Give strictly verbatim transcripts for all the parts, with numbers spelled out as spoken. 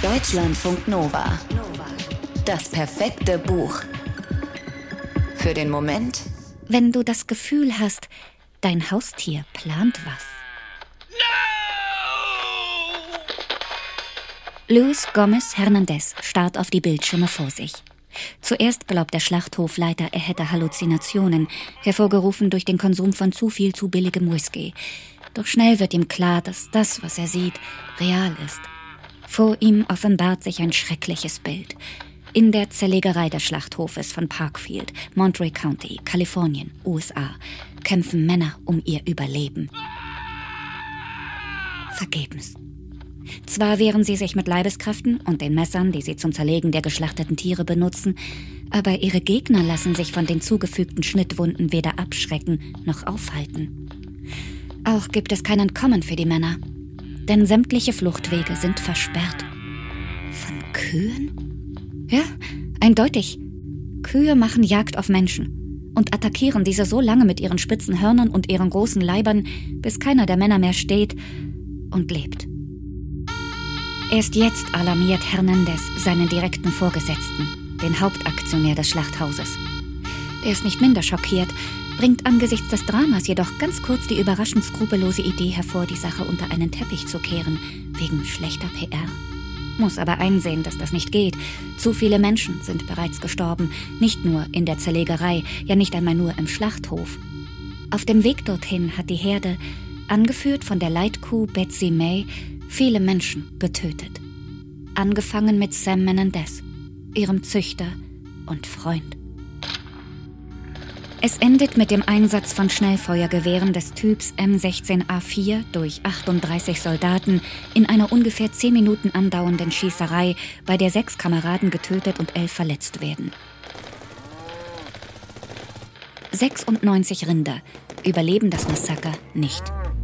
Deutschlandfunk Nova. Das perfekte Buch. Für den Moment, wenn du das Gefühl hast, dein Haustier plant was. No! Luis Gomez Hernandez starrt auf die Bildschirme vor sich. Zuerst glaubt der Schlachthofleiter, er hätte Halluzinationen, hervorgerufen durch den Konsum von zu viel zu billigem Whisky. Doch schnell wird ihm klar, dass das, was er sieht, real ist. Vor ihm offenbart sich ein schreckliches Bild. In der Zerlegerei des Schlachthofes von Parkfield, Monterey County, Kalifornien, U S A, kämpfen Männer um ihr Überleben. Vergebens. Zwar wehren sie sich mit Leibeskräften und den Messern, die sie zum Zerlegen der geschlachteten Tiere benutzen, aber ihre Gegner lassen sich von den zugefügten Schnittwunden weder abschrecken noch aufhalten. Auch gibt es kein Entkommen für die Männer, denn sämtliche Fluchtwege sind versperrt. Von Kühen? Ja, eindeutig. Kühe machen Jagd auf Menschen und attackieren diese so lange mit ihren spitzen Hörnern und ihren großen Leibern, bis keiner der Männer mehr steht und lebt. Erst jetzt alarmiert Hernandez seinen direkten Vorgesetzten, den Hauptaktionär des Schlachthauses. Der ist nicht minder schockiert, bringt angesichts des Dramas jedoch ganz kurz die überraschend skrupellose Idee hervor, die Sache unter einen Teppich zu kehren, wegen schlechter P R. Muss aber einsehen, dass das nicht geht. Zu viele Menschen sind bereits gestorben, nicht nur in der Zerlegerei, ja nicht einmal nur im Schlachthof. Auf dem Weg dorthin hat die Herde, angeführt von der Leitkuh Betsy May, viele Menschen getötet. Angefangen mit Sam Menendez, ihrem Züchter und Freund. Es endet mit dem Einsatz von Schnellfeuergewehren des Typs M sechzehn A vier durch achtunddreißig Soldaten in einer ungefähr zehn Minuten andauernden Schießerei, bei der sechs Kameraden getötet und elf verletzt werden. sechsundneunzig Rinder überleben das Massaker nicht.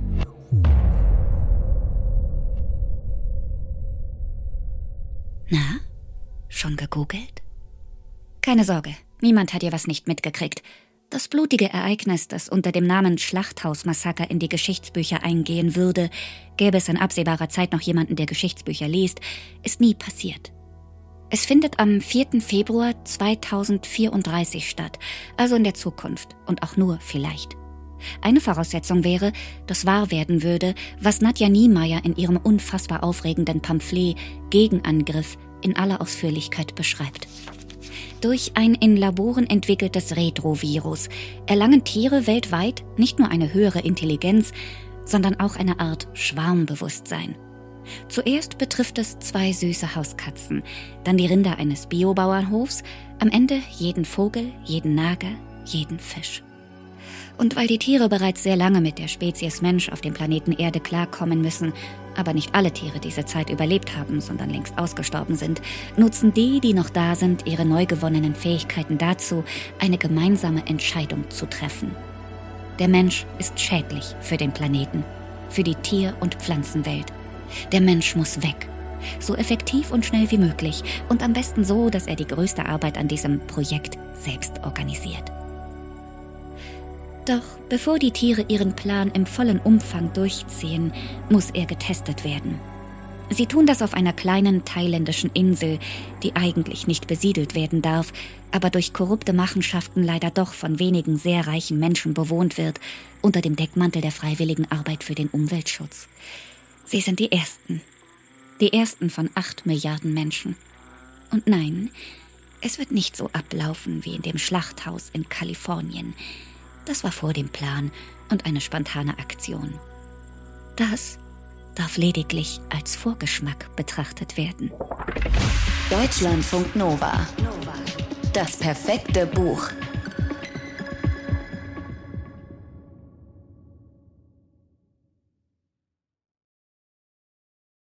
Na, schon gegoogelt? Keine Sorge, niemand hat hier was nicht mitgekriegt. Das blutige Ereignis, das unter dem Namen Schlachthausmassaker in die Geschichtsbücher eingehen würde, gäbe es in absehbarer Zeit noch jemanden, der Geschichtsbücher liest, ist nie passiert. Es findet am vierten Februar zweitausendvierunddreißig statt, also in der Zukunft und auch nur vielleicht. Eine Voraussetzung wäre, dass wahr werden würde, was Nadja Niemeyer in ihrem unfassbar aufregenden Pamphlet Gegenangriff in aller Ausführlichkeit beschreibt. Durch ein in Laboren entwickeltes Retrovirus erlangen Tiere weltweit nicht nur eine höhere Intelligenz, sondern auch eine Art Schwarmbewusstsein. Zuerst betrifft es zwei süße Hauskatzen, dann die Rinder eines Biobauernhofs, am Ende jeden Vogel, jeden Nager, jeden Fisch. Und weil die Tiere bereits sehr lange mit der Spezies Mensch auf dem Planeten Erde klarkommen müssen, aber nicht alle Tiere diese Zeit überlebt haben, sondern längst ausgestorben sind, nutzen die, die noch da sind, ihre neu gewonnenen Fähigkeiten dazu, eine gemeinsame Entscheidung zu treffen. Der Mensch ist schädlich für den Planeten, für die Tier- und Pflanzenwelt. Der Mensch muss weg. So effektiv und schnell wie möglich und am besten so, dass er die größte Arbeit an diesem Projekt selbst organisiert. Doch bevor die Tiere ihren Plan im vollen Umfang durchziehen, muss er getestet werden. Sie tun das auf einer kleinen thailändischen Insel, die eigentlich nicht besiedelt werden darf, aber durch korrupte Machenschaften leider doch von wenigen sehr reichen Menschen bewohnt wird, unter dem Deckmantel der freiwilligen Arbeit für den Umweltschutz. Sie sind die Ersten. Die Ersten von acht Milliarden Menschen. Und nein, es wird nicht so ablaufen wie in dem Schlachthaus in Kalifornien. Das war vor dem Plan und eine spontane Aktion. Das darf lediglich als Vorgeschmack betrachtet werden. Deutschlandfunk Nova. Das perfekte Buch.